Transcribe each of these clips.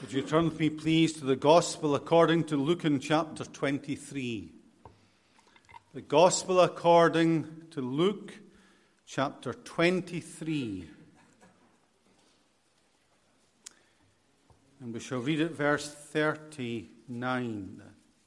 Would you turn with me, please, to the Gospel according to Luke in chapter 23. The Gospel according to Luke chapter 23. And we shall read at verse 39.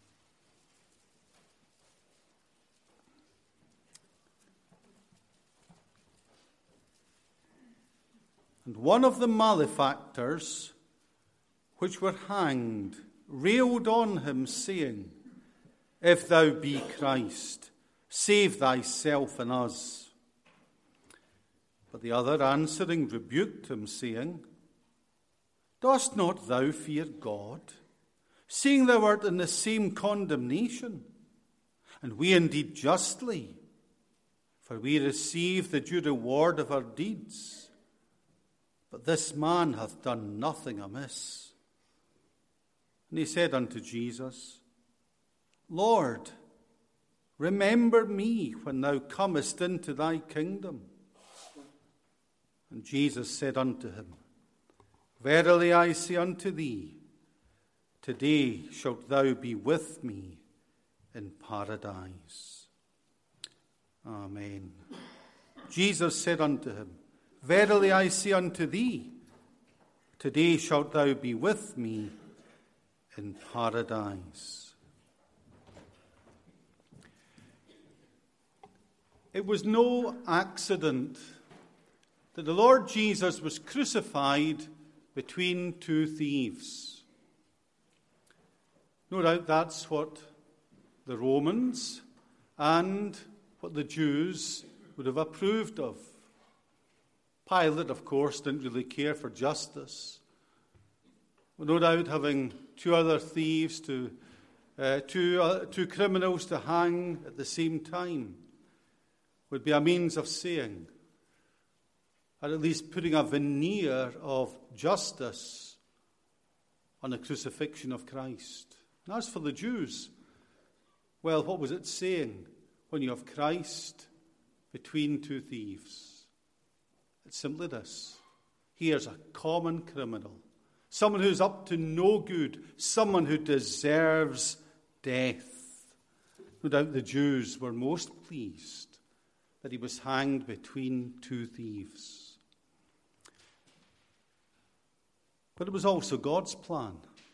And one of the malefactors which were hanged railed on him, saying, If thou be Christ, save thyself and us. But the other answering rebuked him, saying, Dost not thou fear God, seeing thou art in the same condemnation? And we indeed justly, for we receive the due reward of our deeds. But this man hath done nothing amiss. And he said unto Jesus, Lord, remember me when thou comest into thy kingdom. And Jesus said unto him, Verily I say unto thee, today shalt thou be with me in paradise. Amen. Jesus said unto him, Verily I say unto thee, today shalt thou be with me in paradise. It was no accident that the Lord Jesus was crucified between two thieves. No doubt that's what the Romans and what the Jews would have approved of. Pilate, of course, didn't really care for justice. No doubt having two other thieves, two criminals to hang at the same time would be a means of saying, or at least putting a veneer of justice on the crucifixion of Christ. And as for the Jews, well, what was it saying when you have Christ between two thieves? It's simply this. Here's a common criminal, someone who's up to no good, someone who deserves death. No doubt the Jews were most pleased that he was hanged between two thieves. But it was also God's plan.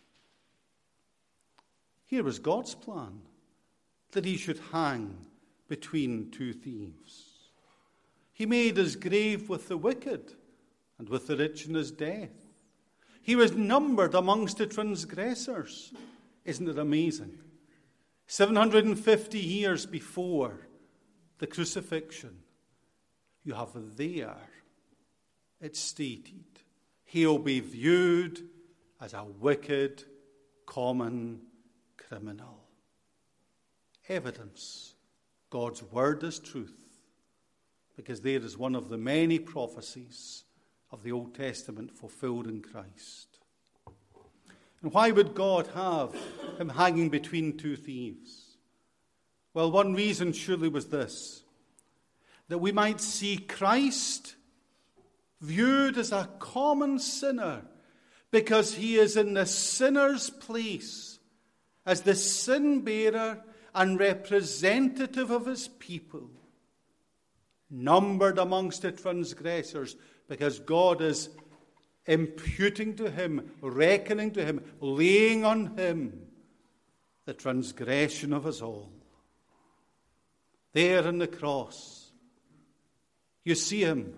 Here was God's plan, that he should hang between two thieves. He made his grave with the wicked and with the rich in his death. He was numbered amongst the transgressors. Isn't it amazing? 750 years before the crucifixion, you have there, it's stated, he'll be viewed as a wicked, common criminal. Evidence God's word is truth, because there is one of the many prophecies of the Old Testament fulfilled in Christ. And why would God have him hanging between two thieves? Well, one reason surely was this, that we might see Christ viewed as a common sinner, because he is in the sinner's place as the sin bearer and representative of his people, numbered amongst the transgressors, because God is imputing to him, reckoning to him, laying on him the transgression of us all. There on the cross, you see him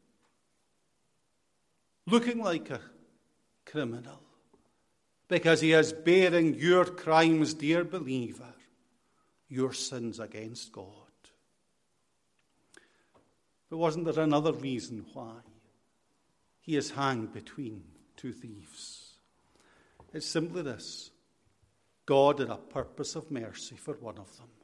looking like a criminal, because he is bearing your crimes, dear believer, your sins against God. But wasn't there another reason why he is hanged between two thieves? It's simply this. God had a purpose of mercy for one of them.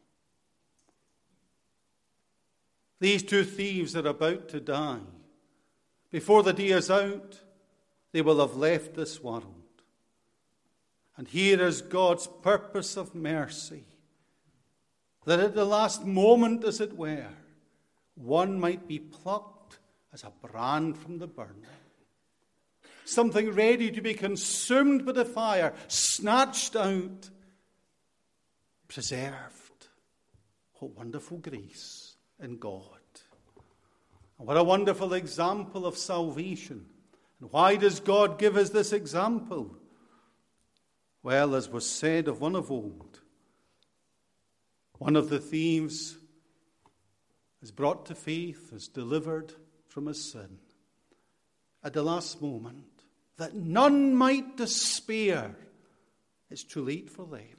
These two thieves are about to die. Before the day is out, they will have left this world. And here is God's purpose of mercy, that at the last moment, as it were, one might be plucked as a brand from the burning. something ready to be consumed by the fire, snatched out, preserved. What wonderful grace in God. And what a wonderful example of salvation. And why does God give us this example? Well, as was said of one of old, one of the thieves is brought to faith, is delivered from his sin at the last moment, that none might despair. It's too late for them.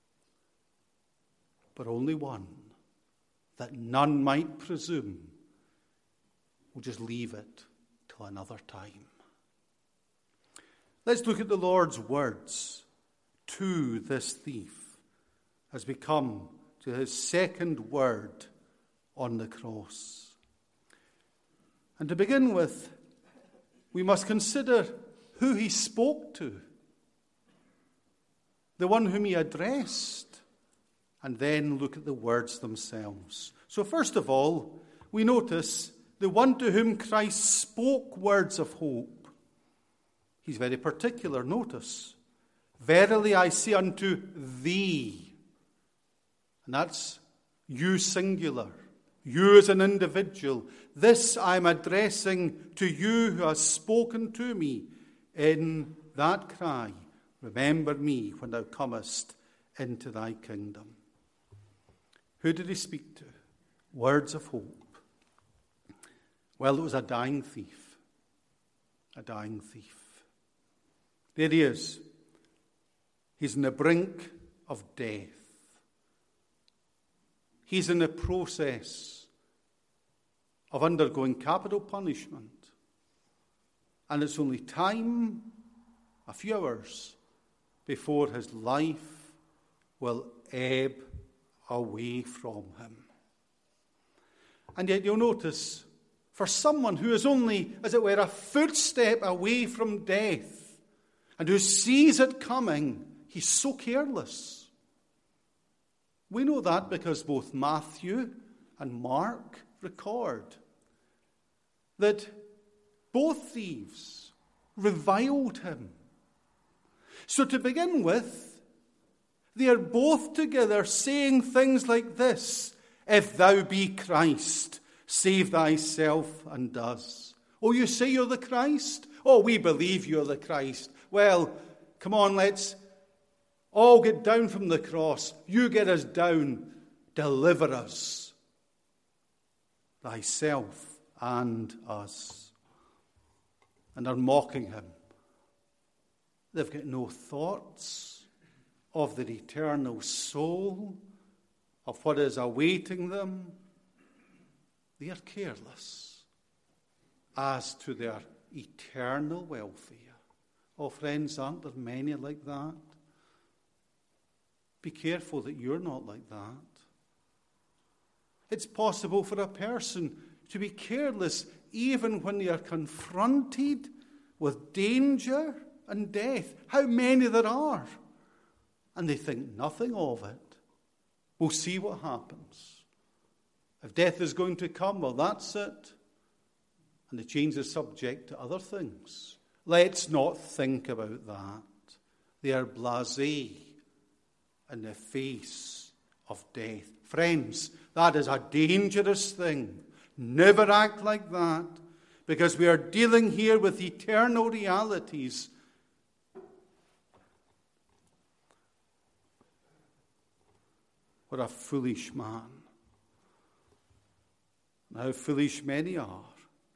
But only one, that none might presume. We'll just leave it till another time. Let's look at the Lord's words to this thief as we come to his second word on the cross. And to begin with, we must consider who he spoke to, the one whom he addressed, and then look at the words themselves. So first of all, we notice the one to whom Christ spoke words of hope. He's very particular, notice. Verily I say unto thee. And that's you singular. You as an individual. This I'm addressing to you who has spoken to me in that cry, remember me when thou comest into thy kingdom. Who did he speak to? Words of hope. Well, it was a dying thief. A dying thief. There he is. He's on the brink of death. He's in the process of undergoing capital punishment. And it's only time, a few hours, before his life will ebb away from him. And yet you'll notice, for someone who is only, as it were, a footstep away from death, and who sees it coming, he's so careless. We know that because both Matthew and Mark record that both thieves reviled him. So to begin with, they are both together saying things like this: if thou be Christ, save thyself and us. Oh, you say you're the Christ? Oh, we believe you're the Christ. Well, come on, let's all get down from the cross. You get us down. Deliver us. Thyself and us. And they're mocking him. They've got no thoughts of their eternal soul, of what is awaiting them. They are careless as to their eternal welfare. Oh, friends, aren't there many like that? Be careful that you're not like that. It's possible for a person to be careless even when they are confronted with danger and death. How many there are? And they think nothing of it. We'll see what happens. If death is going to come, well, that's it. And they change the subject to other things. Let's not think about that. They are blasé in the face of death. Friends, that is a dangerous thing. Never act like that, because we are dealing here with eternal realities. What a foolish man. And how foolish many are.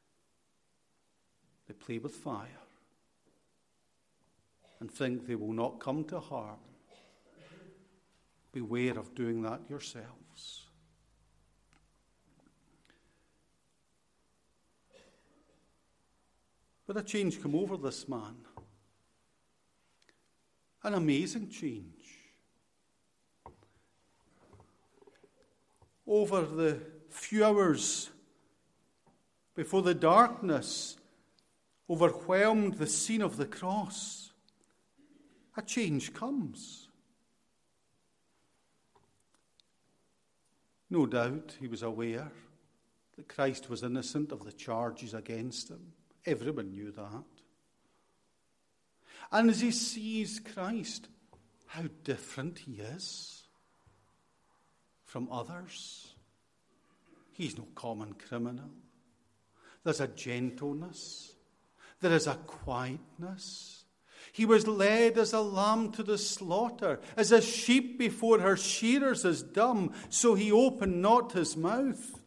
They play with fire and think they will not come to harm. Beware of doing that yourselves. But a change came over this man. An amazing change. Over the few hours before the darkness overwhelmed the scene of the cross, a change comes. No doubt he was aware that Christ was innocent of the charges against him. Everyone knew that. And as he sees Christ, how different he is from others. He's no common criminal. There's a gentleness. There is a quietness. He was led as a lamb to the slaughter, as a sheep before her shearers is dumb, so he opened not his mouth.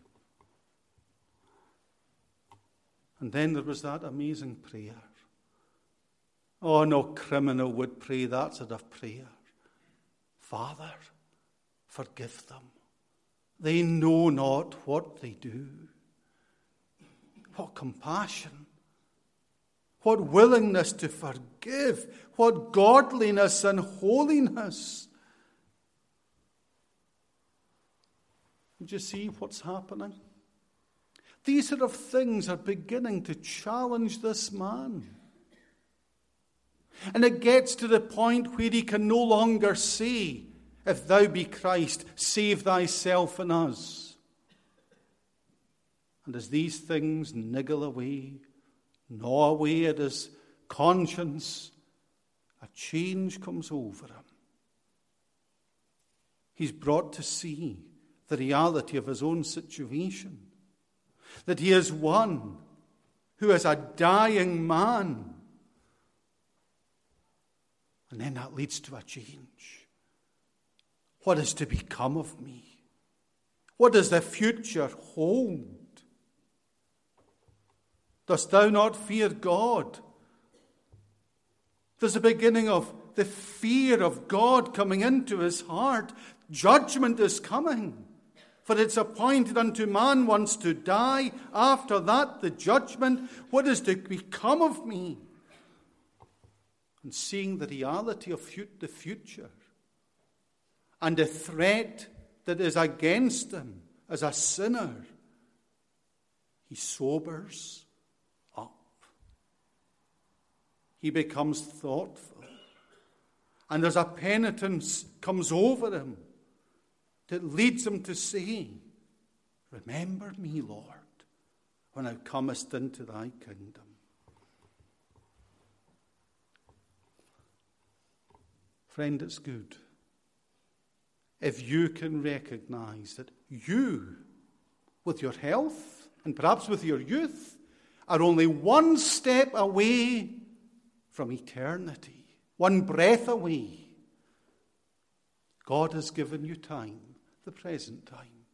And then there was that amazing prayer. Oh, no criminal would pray that sort of prayer. Father, forgive them. They know not what they do. What compassion. What willingness to forgive. What godliness and holiness. Did you see what's happening? These sort of things are beginning to challenge this man. And it gets to the point where he can no longer say, if thou be Christ, save thyself and us. And as these things niggle away, gnaw away at his conscience, a change comes over him. He's brought to see the reality of his own situation. That he is one who is a dying man. And then that leads to a change. What is to become of me? What does the future hold? Dost thou not fear God? There's a beginning of the fear of God coming into his heart. Judgment is coming. For it's appointed unto man once to die. After that, the judgment. What is to become of me? And seeing the reality of the future and the threat that is against him as a sinner, he sobers up. He becomes thoughtful. And there's a penitence comes over him that leads him to say, remember me, Lord, when thou comest into thy kingdom. Friend, it's good if you can recognize that you, with your health and perhaps with your youth, are only one step away from eternity, one breath away. God has given you time, the present time.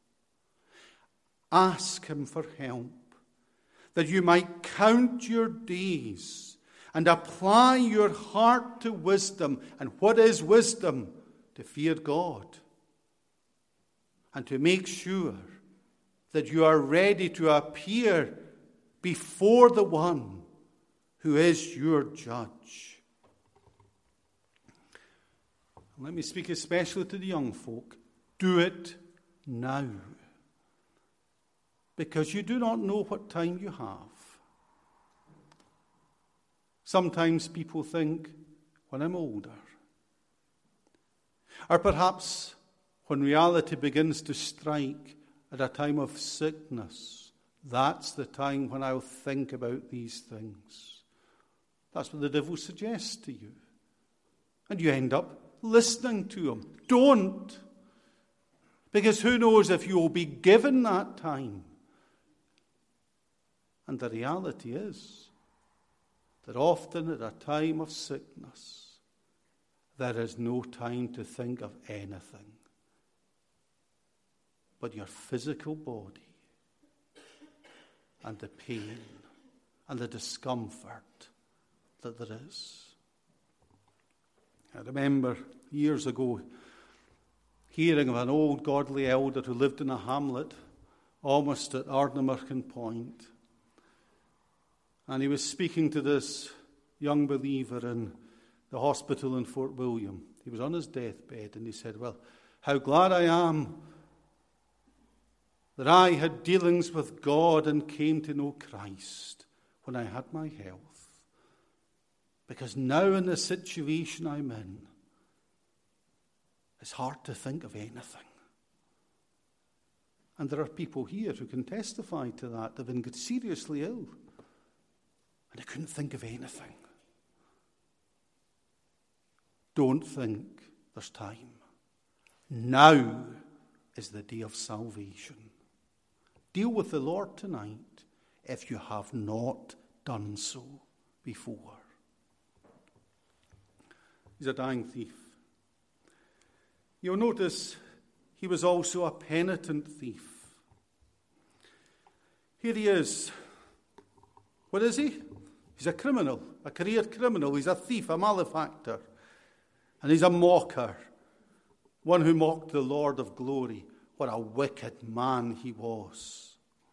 Ask him for help, that you might count your days and apply your heart to wisdom. And what is wisdom? To fear God. And to make sure that you are ready to appear before the one who is your judge. Let me speak especially to the young folk. Do it now. Because you do not know what time you have. Sometimes people think, when I'm older. Or perhaps when reality begins to strike at a time of sickness, that's the time when I'll think about these things. That's what the devil suggests to you. And you end up listening to him. Don't. Because who knows if you will be given that time. And the reality is that often at a time of sickness, there is no time to think of anything but your physical body and the pain and the discomfort that there is. I remember years ago hearing of an old godly elder who lived in a hamlet almost at Ardnamurchan Point. And he was speaking to this young believer in the hospital in Fort William. He was on his deathbed and he said, well, how glad I am that I had dealings with God and came to know Christ when I had my health. Because now in the situation I'm in, it's hard to think of anything. And there are people here who can testify to that. They've been seriously ill. And they couldn't think of anything. don't think there's time. Now is the day of salvation. Deal with the Lord tonight if you have not done so before. He's a dying thief. You'll notice he was also a penitent thief. Here he is. What is he? He's a criminal, a career criminal. He's a thief, a malefactor. And he's a mocker, one who mocked the Lord of glory. What a wicked man he was.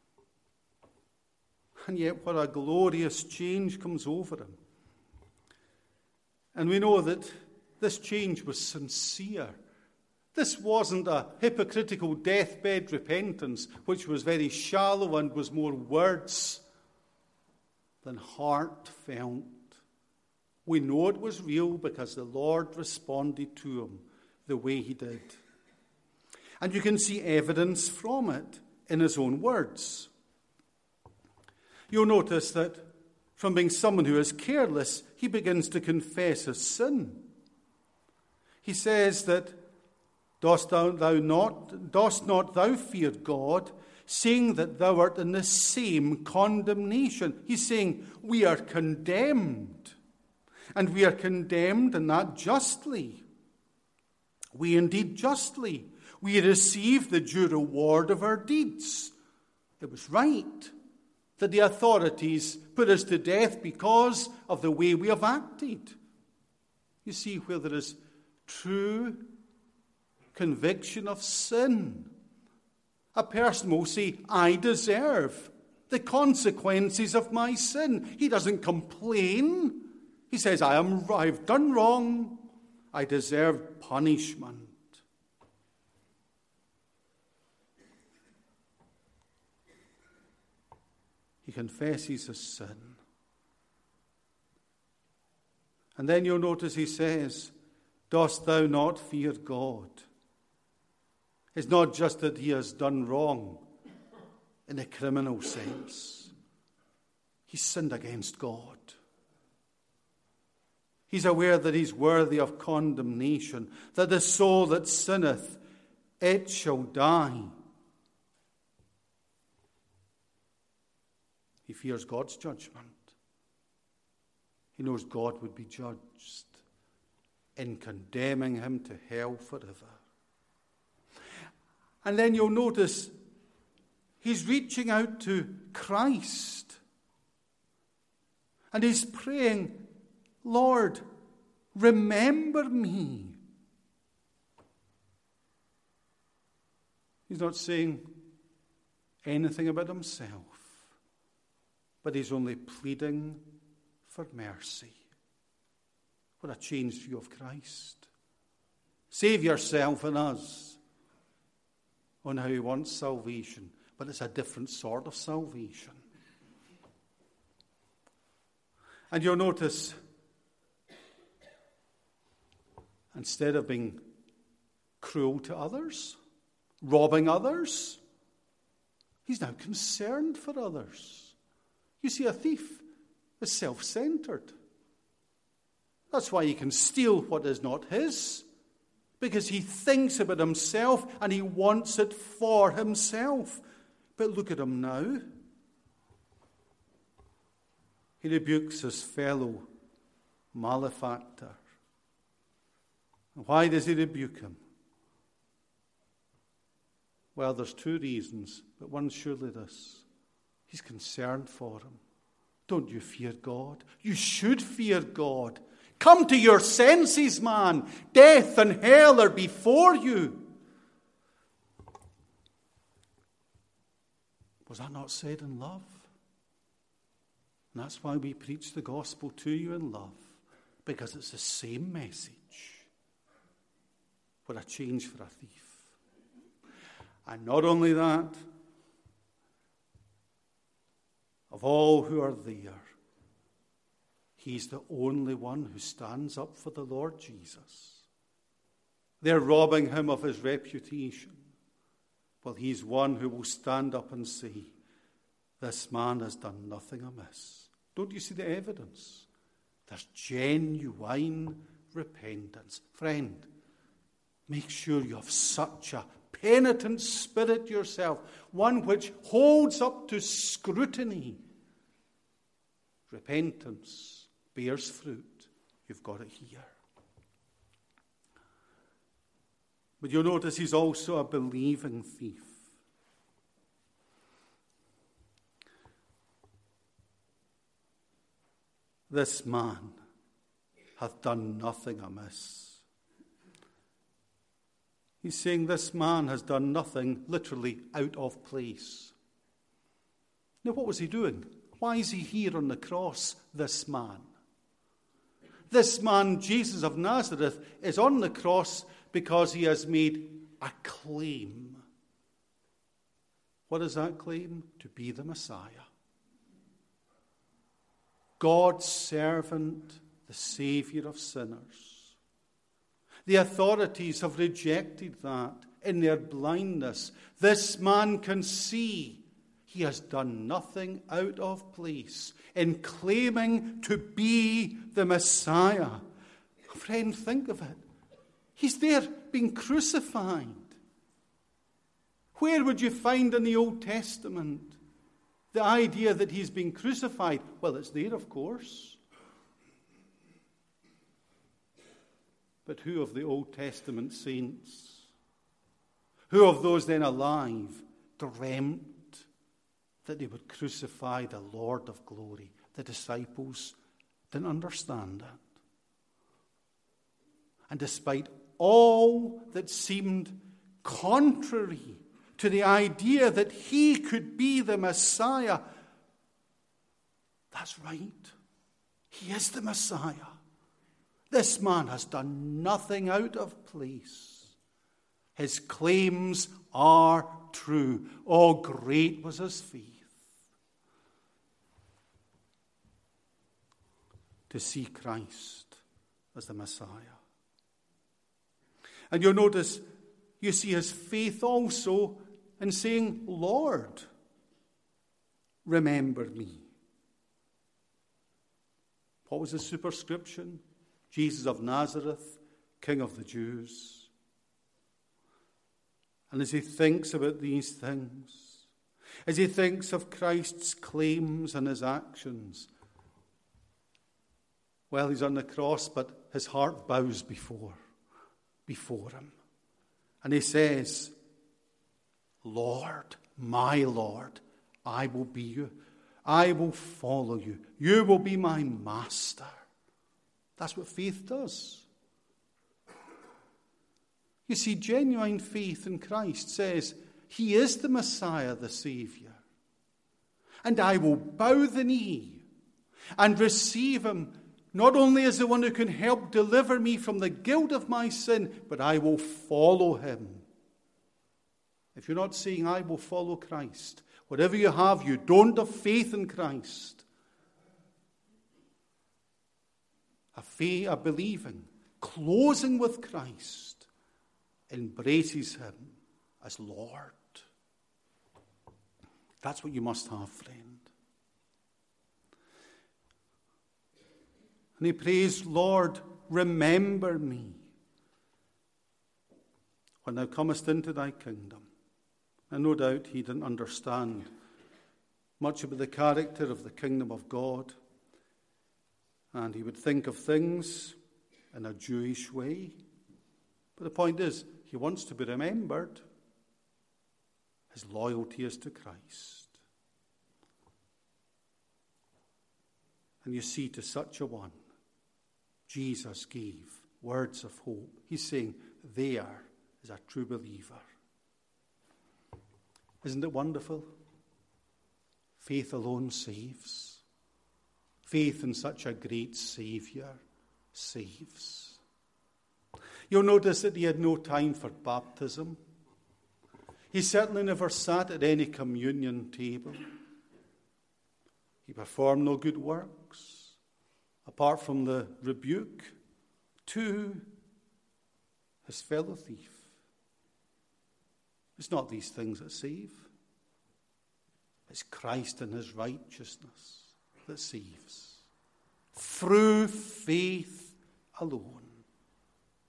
And yet what a glorious change comes over him. And we know that this change was sincere. This wasn't a hypocritical deathbed repentance, which was very shallow and was more words than heartfelt. We know it was real because the Lord responded to him the way he did. And you can see evidence from it in his own words. You'll notice that from being someone who is careless, he begins to confess his sin. He says that, Dost not thou fear God, saying that thou art in the same condemnation? He's saying we are condemned. And we are condemned, and that justly. We indeed justly. We receive the due reward of our deeds. It was right that the authorities put us to death because of the way we have acted. You see, where there is true conviction of sin, a person will say, I deserve the consequences of my sin. He doesn't complain. He says, I've done wrong. I deserve punishment. He confesses his sin. And then you'll notice he says, Dost thou not fear God? It's not just that he has done wrong in a criminal sense. He's sinned against God. He's aware that he's worthy of condemnation, that the soul that sinneth, it shall die. He fears God's judgment. He knows God would be judged in condemning him to hell forever. And then you'll notice he's reaching out to Christ. And he's praying, Lord, remember me. He's not saying anything about himself, but he's only pleading for mercy. What a changed view of Christ. Save yourself and us on how he wants salvation, but it's a different sort of salvation. And you'll notice, instead of being cruel to others, robbing others, he's now concerned for others. You see, a thief is self-centered. That's why he can steal what is not his, because he thinks about himself and he wants it for himself. But look at him now. He rebukes his fellow malefactor. Why does he rebuke him? Well, there's two reasons, but one's surely this. He's concerned for him. Don't you fear God? You should fear God. Come to your senses, man. Death and hell are before you. Was that not said in love? And that's why we preach the gospel to you in love, because it's the same message. What a change for a thief. And not only that, of all who are there, he's the only one who stands up for the Lord Jesus. They're robbing him of his reputation. Well, he's one who will stand up and say, this man has done nothing amiss. Don't you see the evidence? There's genuine repentance. Friend, make sure you have such a penitent spirit yourself, one which holds up to scrutiny. Repentance bears fruit. You've got it here. But you'll notice he's also a believing thief. This man hath done nothing amiss. He's saying this man has done nothing literally out of place. Now, what was he doing? Why is he here on the cross, this man? This man, Jesus of Nazareth, is on the cross because he has made a claim. What is that claim? To be the Messiah. God's servant, the Savior of sinners. The authorities have rejected that in their blindness. This man can see he has done nothing out of place in claiming to be the Messiah. Friend, think of it. He's there being crucified. Where would you find in the Old Testament the idea that he's being crucified? Well, it's there, of course. But who of the Old Testament saints, who of those then alive, dreamt that they would crucify the Lord of glory? The disciples didn't understand it. And despite all that seemed contrary to the idea that he could be the Messiah, that's right. He is the Messiah. This man has done nothing out of place. His claims are true. Oh, great was his faith. To see Christ as the Messiah. And you'll notice, you see his faith also in saying, Lord, remember me. What was the superscription? Jesus of Nazareth, King of the Jews. And as he thinks about these things, as he thinks of Christ's claims and his actions, well, he's on the cross, but his heart bows before him. And he says, Lord, my Lord, I will be you. I will follow you. You will be my master. That's what faith does. You see, genuine faith in Christ says, he is the Messiah, the Savior. And I will bow the knee and receive him, not only as the one who can help deliver me from the guilt of my sin, but I will follow him. If you're not saying, I will follow Christ, whatever you have, you don't have faith in Christ. A believing, closing with Christ, embraces him as Lord. That's what you must have, friend. And he prays, Lord, remember me when thou comest into thy kingdom. And no doubt he didn't understand much about the character of the kingdom of God. And he would think of things in a Jewish way. But the point is, he wants to be remembered. His loyalty is to Christ. And you see, to such a one, Jesus gave words of hope. He's saying, there is a true believer. Isn't it wonderful? Faith alone saves. Faith in such a great Savior saves. You'll notice that he had no time for baptism. He certainly never sat at any communion table. He performed no good works, apart from the rebuke to his fellow thief. It's not these things that save. It's Christ and his righteousness that saves. Through faith alone.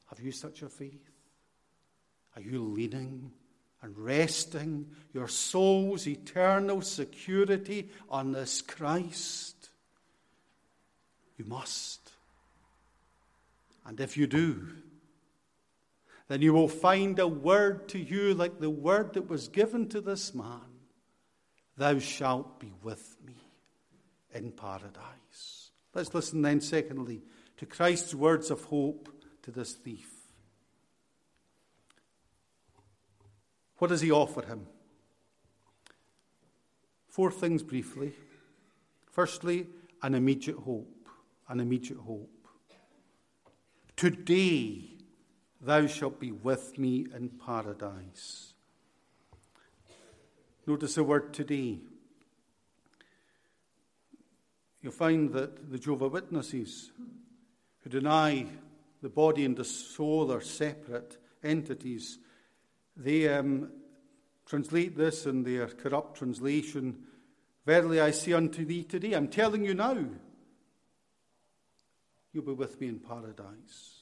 Have you such a faith? Are you leaning and resting your soul's eternal security on this Christ? You must. And if you do, then you will find a word to you like the word that was given to this man. Thou shalt be with me in paradise. Let's listen then, secondly, to Christ's words of hope to this thief. What does he offer him? 4 things briefly. Firstly, an immediate hope. An immediate hope. Today thou shalt be with me in paradise. Notice the word today. You'll find that the Jehovah's Witnesses, who deny the body and the soul are separate entities, they translate this in their corrupt translation, verily I say unto thee today, I'm telling you now, you'll be with me in paradise.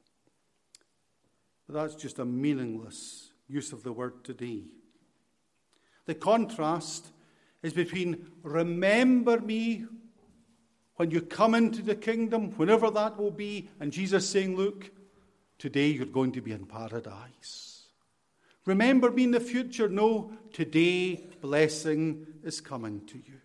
But that's just a meaningless use of the word today. The contrast is between remember me when you come into the kingdom, whenever that will be, and Jesus saying, look, today you're going to be in paradise. Remember me in the future. No, today blessing is coming to you.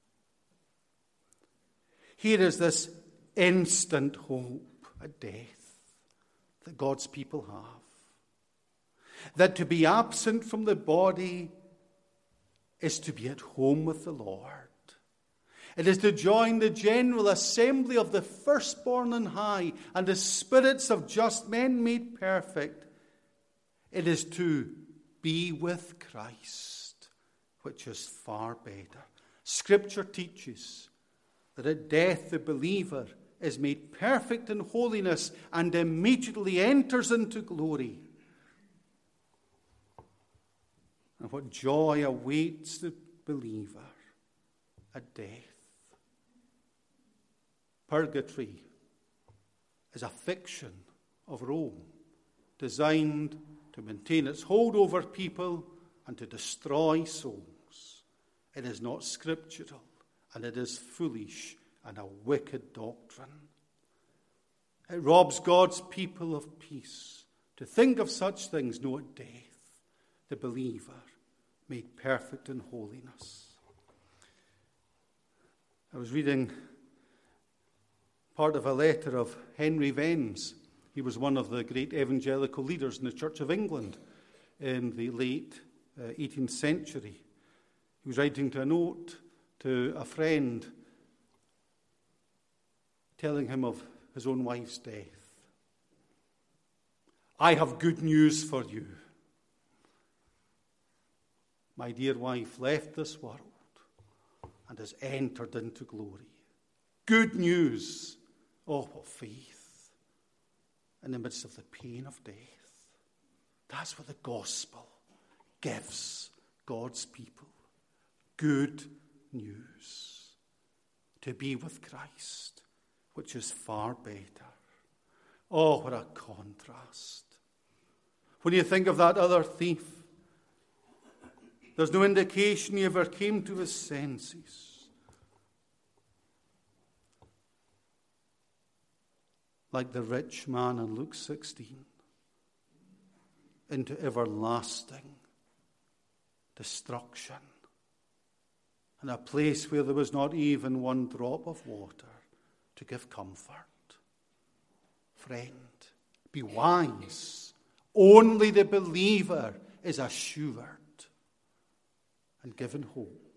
Here is this instant hope at death that God's people have. That to be absent from the body is to be at home with the Lord. It is to join the general assembly of the firstborn on high and the spirits of just men made perfect. It is to be with Christ, which is far better. Scripture teaches that at death the believer is made perfect in holiness and immediately enters into glory. And what joy awaits the believer at death. Purgatory is a fiction of Rome, designed to maintain its hold over people and to destroy souls. It is not scriptural, and it is foolish and a wicked doctrine. It robs God's people of peace to think of such things. No, at death, the believer made perfect in holiness. I was reading part of a letter of Henry Venns. He was one of the great evangelical leaders in the Church of England in the late 18th century. He was writing to a note to a friend telling him of his own wife's death. I have good news for you. My dear wife left this world and has entered into glory. Good news. Oh, what faith in the midst of the pain of death. That's what the gospel gives God's people. Good news. To be with Christ, which is far better. Oh, what a contrast. When you think of that other thief, there's no indication he ever came to his senses. Like the rich man in Luke 16, into everlasting destruction, in a place where there was not even one drop of water to give comfort. Friend, be wise. Only the believer is assured and given hope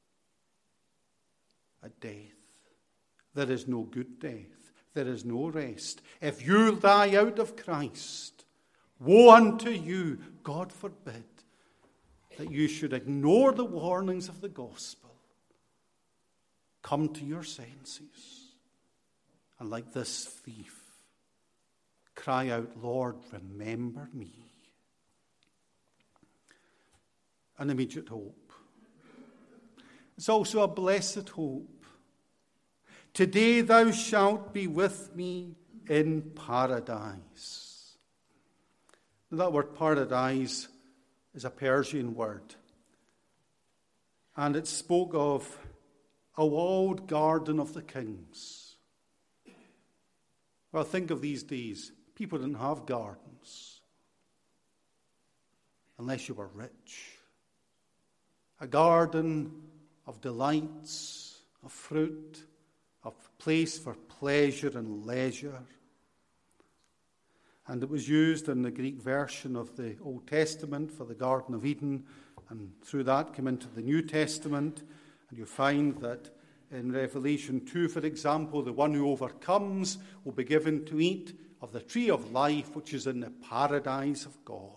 at death. There is no good death. There is no rest. If you die out of Christ, woe unto you, God forbid, that you should ignore the warnings of the gospel. Come to your senses, and like this thief, cry out, Lord, remember me. An immediate hope. It's also a blessed hope. Today thou shalt be with me in paradise. That word paradise is a Persian word, and it spoke of a walled garden of the kings. Well, think of these days. People didn't have gardens unless you were rich. A garden of delights, of fruit, of place for pleasure and leisure. And it was used in the Greek version of the Old Testament for the Garden of Eden, and through that came into the New Testament. And you find that in Revelation 2, for example, the one who overcomes will be given to eat of the tree of life, which is in the paradise of God.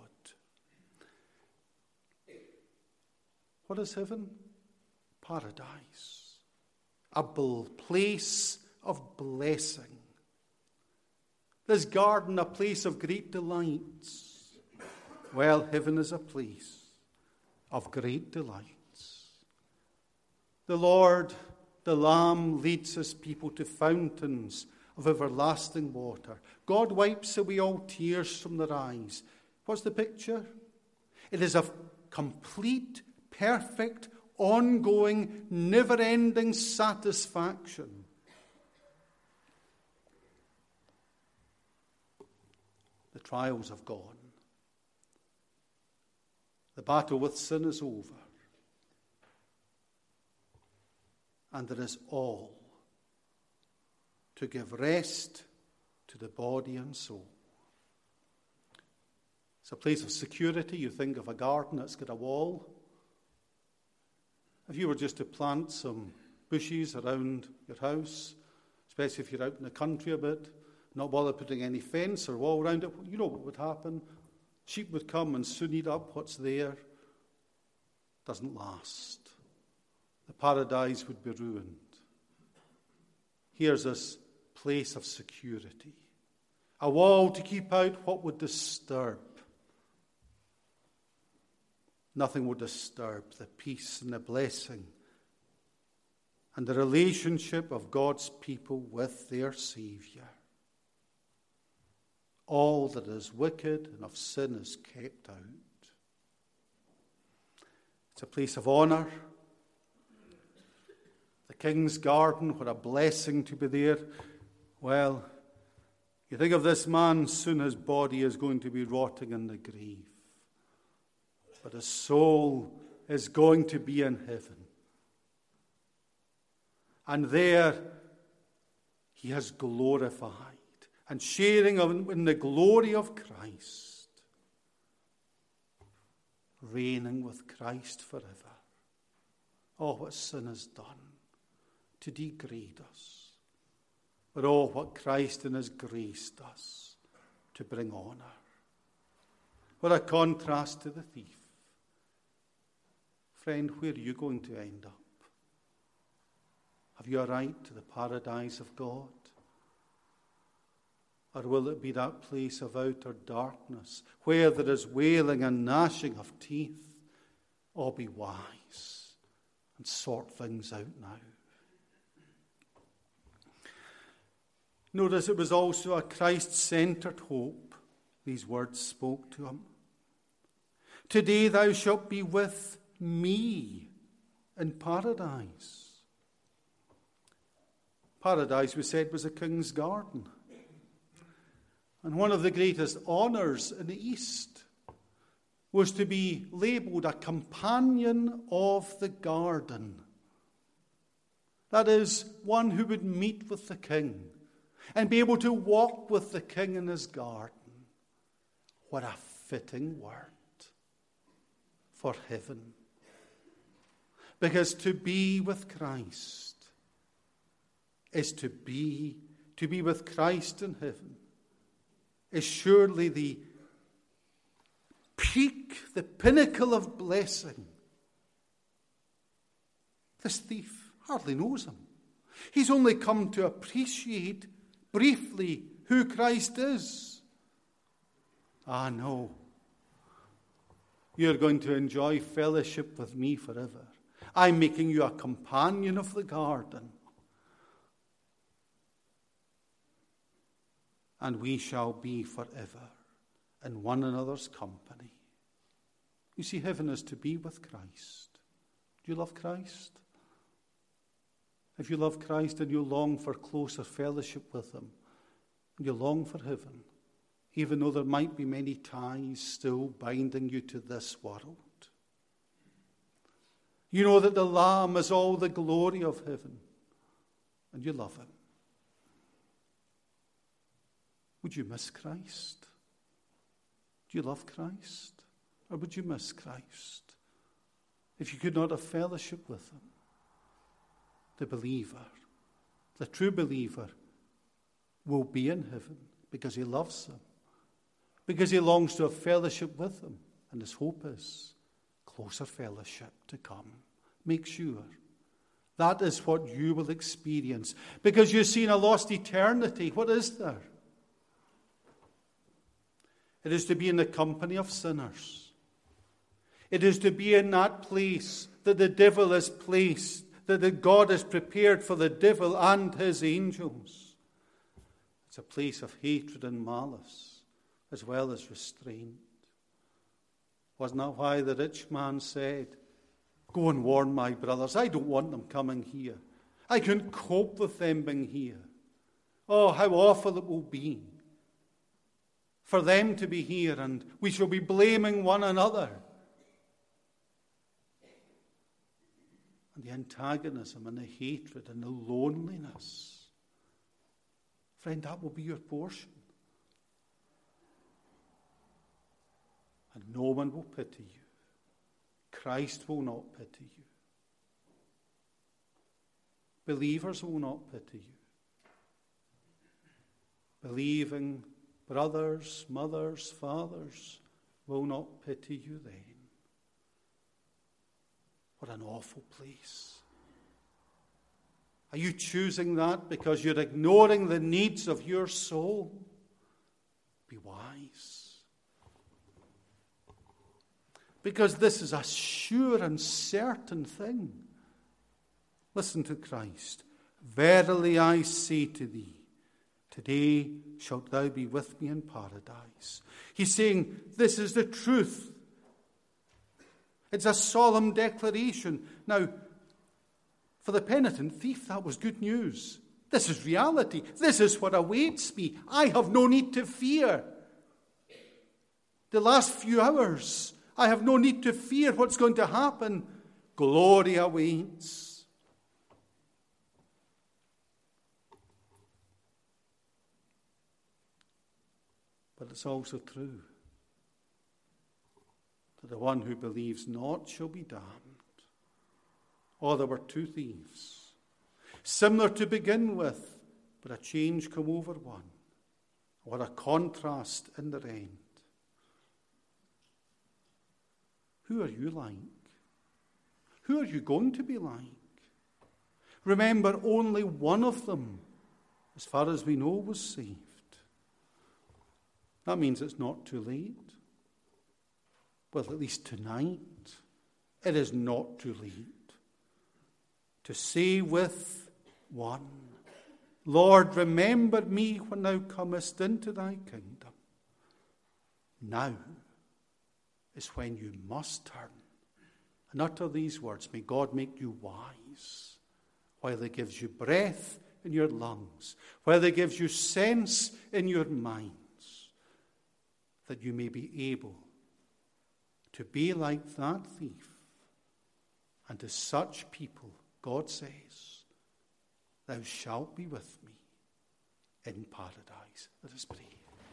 What is heaven? Paradise. A place of blessing. This garden, a place of great delights. Well, heaven is a place of great delights. The Lord, the Lamb, leads his people to fountains of everlasting water. God wipes away all tears from their eyes. What's the picture? It is of complete, perfect, ongoing, never-ending satisfaction. The trials have gone. The battle with sin is over. And there is all to give rest to the body and soul. It's a place of security. You think of a garden that's got a wall. If you were just to plant some bushes around your house, especially if you're out in the country a bit, not bother putting any fence or wall around it, you know what would happen? Sheep would come and soon eat up what's there. Doesn't last. The paradise would be ruined. Here's this place of security. A wall to keep out what would disturb. Nothing will disturb the peace and the blessing and the relationship of God's people with their Saviour. All that is wicked and of sin is kept out. It's a place of honour. The king's garden, what a blessing to be there. Well, you think of this man, soon his body is going to be rotting in the grave. But his soul is going to be in heaven. And there he has glorified and sharing in the glory of Christ, reigning with Christ forever. Oh, what sin has done to degrade us. But oh, what Christ in his grace does to bring honour. What a contrast to the thief. Friend, where are you going to end up? Have you a right to the paradise of God? Or will it be that place of outer darkness where there is wailing and gnashing of teeth? Oh, be wise and sort things out now. Notice it was also a Christ-centered hope these words spoke to him. Today thou shalt be with me in paradise. Paradise, we said, was a king's garden. And one of the greatest honours in the East was to be labelled a companion of the garden. That is, one who would meet with the king and be able to walk with the king in his garden. What a fitting word for heaven. Because to be with Christ is to be with Christ in heaven is surely the peak, the pinnacle of blessing. This thief hardly knows him. He's only come to appreciate briefly who Christ is. Ah, no. You're going to enjoy fellowship with me forever. I'm making you a companion of the garden. And we shall be forever in one another's company. You see, heaven is to be with Christ. Do you love Christ? If you love Christ and you long for closer fellowship with him, and you long for heaven, even though there might be many ties still binding you to this world, you know that the Lamb is all the glory of heaven, and you love him. Would you miss Christ? Do you love Christ? Or would you miss Christ if you could not have fellowship with him? The believer, the true believer, will be in heaven because he loves him, because he longs to have fellowship with him, and his hope is closer fellowship to come. Make sure that is what you will experience, because you see, in a lost eternity, what is there? It is to be in the company of sinners. It is to be in that place that the devil is placed, that the God has prepared for the devil and his angels. It's a place of hatred and malice, as well as restraint. Wasn't that why the rich man said, "Go and warn my brothers. I don't want them coming here. I couldn't cope with them being here. Oh, how awful it will be for them to be here, and we shall be blaming one another." And the antagonism and the hatred and the loneliness. Friend, that will be your portion. And no one will pity you. Christ will not pity you. Believers will not pity you. Believing brothers, mothers, fathers will not pity you then. What an awful place. Are you choosing that because you're ignoring the needs of your soul? Be wise. Because this is a sure and certain thing. Listen to Christ. Verily I say to thee, today shalt thou be with me in paradise. He's saying this is the truth. It's a solemn declaration. Now, for the penitent thief, that was good news. This is reality. This is what awaits me. I have no need to fear. The last few hours, I have no need to fear what's going to happen. Glory awaits. But it's also true that the one who believes not shall be damned. Oh, there were two thieves, similar to begin with, but a change come over one. What a contrast in their end. Who are you like? Who are you going to be like? Remember, only one of them, as far as we know, was saved. That means it's not too late. Well, at least tonight, it is not too late to say with one, Lord, remember me when thou comest into thy kingdom. Now is when you must turn and utter these words. May God make you wise while he gives you breath in your lungs, while he gives you sense in your minds, that you may be able to be like that thief. And to such people, God says, thou shalt be with me in paradise. Let us pray.